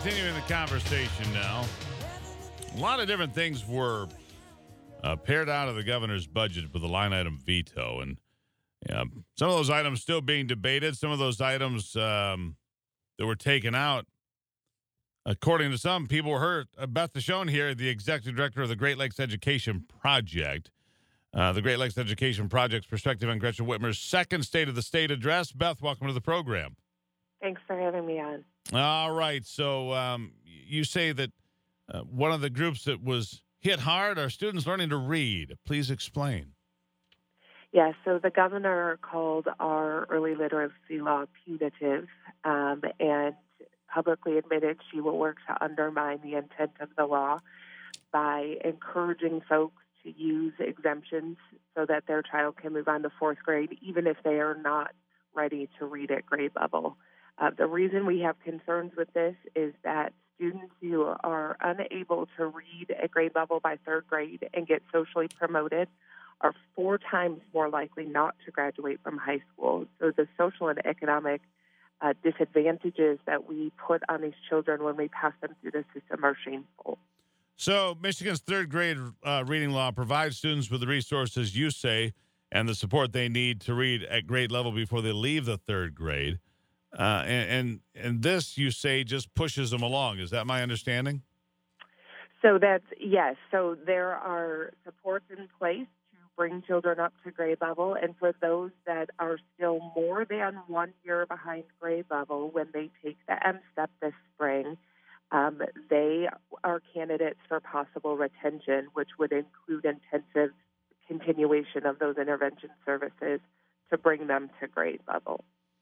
continuing the conversation now. A lot of different things were paired out of the governor's budget with a line item veto. And some of those items still being debated. Some of those items that were taken out, according to some people, were hurt. Beth DeShone here, the executive director of the Great Lakes Education Project. The Great Lakes Education Project's perspective on Gretchen Whitmer's second State of the State address. Beth, welcome to the program. Thanks for having me on. All right. So you say that one of the groups that was hit hard are students learning to read. Please explain. Yeah, so the governor called our early literacy law punitive and publicly admitted she will work to undermine the intent of the law by encouraging folks to use exemptions so that their child can move on to fourth grade, even if they are not ready to read at grade level. The reason we have concerns with this is that students who are unable to read at grade level by third grade and get socially promoted are 4 times more likely not to graduate from high school. So the social and economic disadvantages that we put on these children when we pass them through the system are shameful. So Michigan's third grade reading law provides students with the resources you say and the support they need to read at grade level before they leave the third grade. And this, you say, just pushes them along. Is that my understanding? So yes. So there are supports in place to bring children up to grade level. And for those that are still more than 1 year behind grade level when they take the M-STEP this spring, they are candidates for possible retention, which would include intensive continuation of those intervention services to bring them to grade level.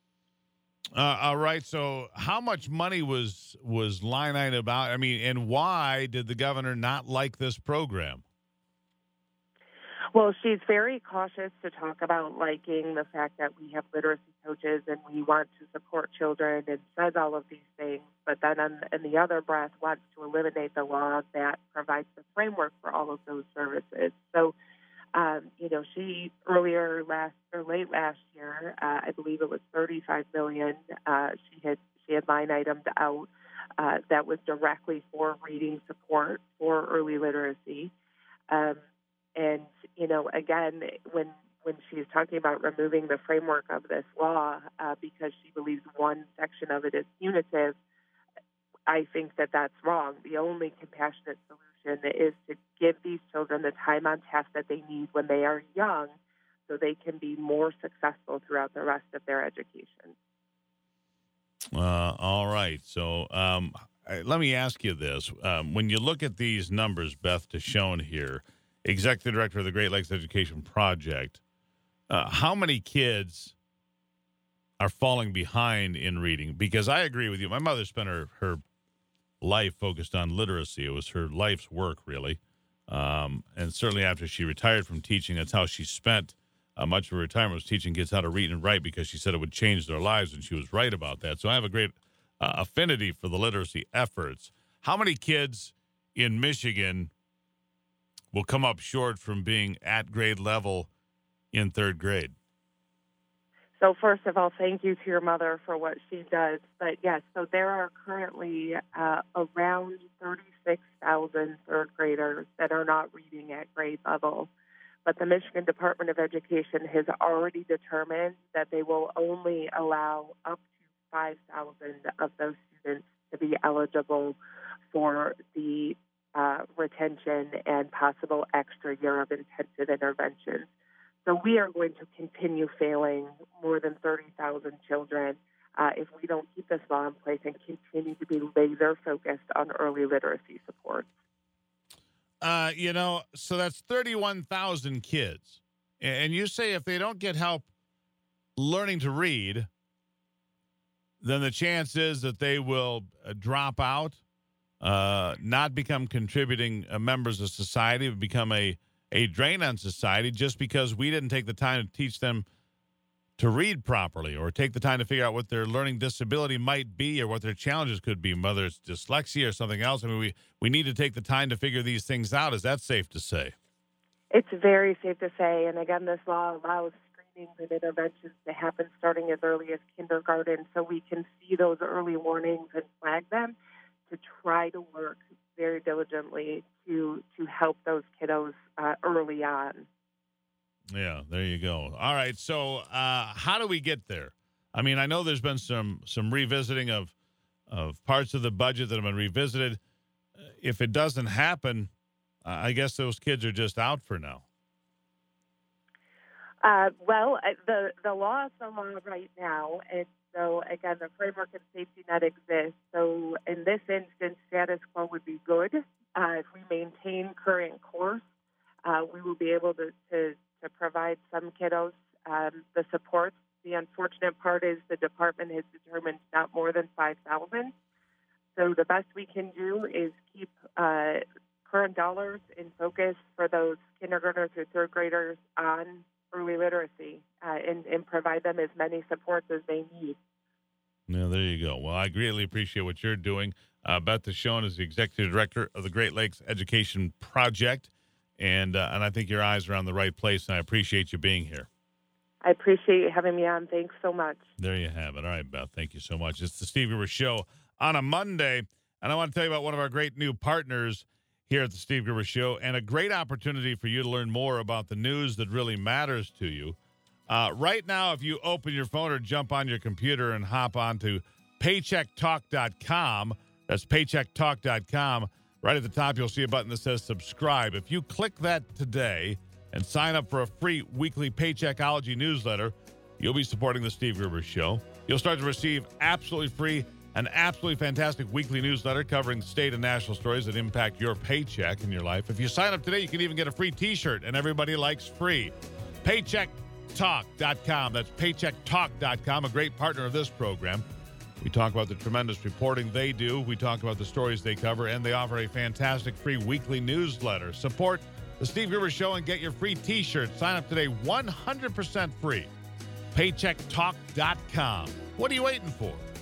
All right. So how much money was line item about? I mean, and why did the governor not like this program? Well, she's very cautious to talk about liking the fact that we have literacy coaches and we want to support children and says all of these things, but then in the other breath wants to eliminate the law that provides the framework for all of those services. So, she late last year, I believe it was $35 million. She had line itemed out that was directly for reading support for early literacy. Again, when she's talking about removing the framework of this law because she believes one section of it is punitive, I think that that's wrong. The only compassionate solution is to give these children the time on task that they need when they are young so they can be more successful throughout the rest of their education. All right. So let me ask you this. When you look at these numbers, Beth DeShone here, Executive Director of the Great Lakes Education Project, how many kids are falling behind in reading? Because I agree with you. My mother spent her life focused on literacy. It was her life's work, really. And certainly after she retired from teaching, that's how she spent much of her retirement, was teaching kids how to read and write because she said it would change their lives, and she was right about that. So I have a great affinity for the literacy efforts. How many kids in Michigan will come up short from being at grade level in third grade? So first of all, thank you to your mother for what she does. But yes, so there are currently around 36,000 third graders that are not reading at grade level. But the Michigan Department of Education has already determined that they will only allow up to 5,000 of those students to be eligible for the retention and possible extra year of intensive intervention. So we are going to continue failing more than 30,000 children if we don't keep this law in place and continue to be laser focused on early literacy support. So that's 31,000 kids. And you say if they don't get help learning to read, then the chance is that they will drop out, not become contributing members of society, but become a drain on society just because we didn't take the time to teach them to read properly or take the time to figure out what their learning disability might be or what their challenges could be, whether it's dyslexia or something else. I mean, we need to take the time to figure these things out. Is that safe to say? It's very safe to say. And again, this law allows screenings and interventions to happen starting as early as kindergarten so we can see those early warnings and flag them to to try to work very diligently to help those kiddos early on. Yeah, there you go. All right, so how do we get there? I mean, I know there's been some revisiting of parts of the budget that have been revisited. If it doesn't happen, I guess those kids are just out for now. Well, the law is the law right now, and so again, the framework and safety net exists. So in this instance, status quo would be good. If we maintain current course, we will be able to provide some kiddos the support. The unfortunate part is the department has determined not more than 5,000. So the best we can do is keep current dollars in focus for those kindergartners through third graders on early literacy and provide them as many supports as they need. Yeah, there you go. Well, I greatly appreciate what you're doing. Beth DeShone is the executive director of the Great Lakes Education Project, and I think your eyes are on the right place, and I appreciate you being here. I appreciate you having me on. Thanks so much. There you have it. All right, Beth, thank you so much. It's the Steve Gruber Show on a Monday, and I want to tell you about one of our great new partners here at the Steve Gruber Show, and a great opportunity for you to learn more about the news that really matters to you. Right now, if you open your phone or jump on your computer and hop on to paychecktalk.com, that's paychecktalk.com, right at the top, you'll see a button that says subscribe. If you click that today and sign up for a free weekly Paycheckology newsletter, you'll be supporting the Steve Gruber Show. You'll start to receive absolutely free an absolutely fantastic weekly newsletter covering state and national stories that impact your paycheck in your life. If you sign up today, you can even get a free T-shirt, and everybody likes free. Paychecktalk.com. That's paychecktalk.com, a great partner of this program. We talk about the tremendous reporting they do. We talk about the stories they cover, and they offer a fantastic free weekly newsletter. Support the Steve Gruber Show and get your free T-shirt. Sign up today, 100% free. Paychecktalk.com. What are you waiting for?